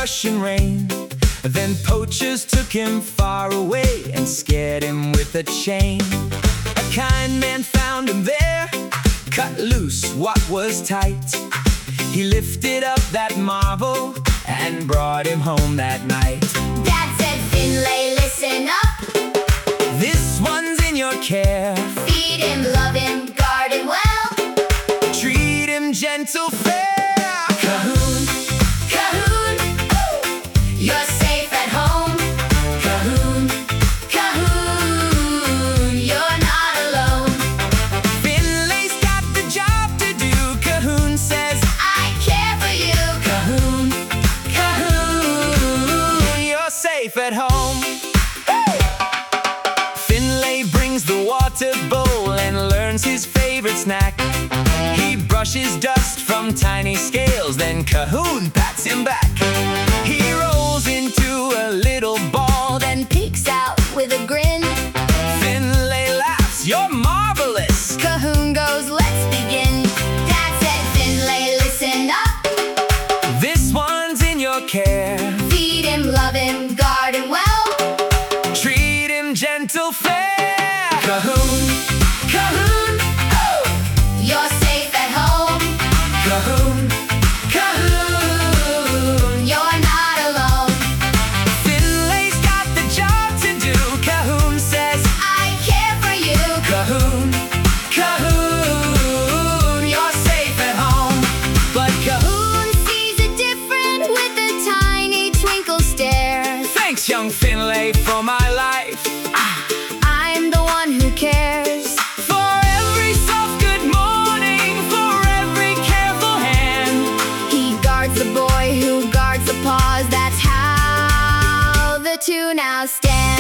Russian rain. Then poachers took him far away and scared him with a chain. A kind man found him there, cut loose what was tight. He lifted up that marvel and brought him home that night. Dad said, Finlay, listen up. This one's in your care. Feed him, love him, guard him well. Treat him gentle, fair. Cahoon, Cahoon, ooh, you're safe at home. Cahoon, Cahoon, you're not alone. Finlay's got the job to do. Cahoon says, I care for you. Cahoon, Cahoon, you're safe at home. Finlay brings the water bowl and learns his favorite snack. He brushes dust from tiny scales, then Cahoon pats him back. He rolls into a little ball, Then peeks out with a grin. Finlay laughs, you're marvelous. Cahoon goes, let's begin. Dad said, Finlay, listen up. This one's in your care. Feed him, love him, guard him well. Treat him gentle, fair. Cahoon, Cahoon, Oh, you're safe at home. Cahoon, Cahoon, you're not alone. Finlay's got the job to do. Cahoon says, I care for you. Cahoon, Cahoon, you're safe at home. But Cahoon, Cahoon sees it different with a tiny twinkle stare. thanks, young Finlay, for my life. I'm the one who cares. For every soft good morning, for every careful hand. He guards the boy who guards the paws. That's how the two now stand.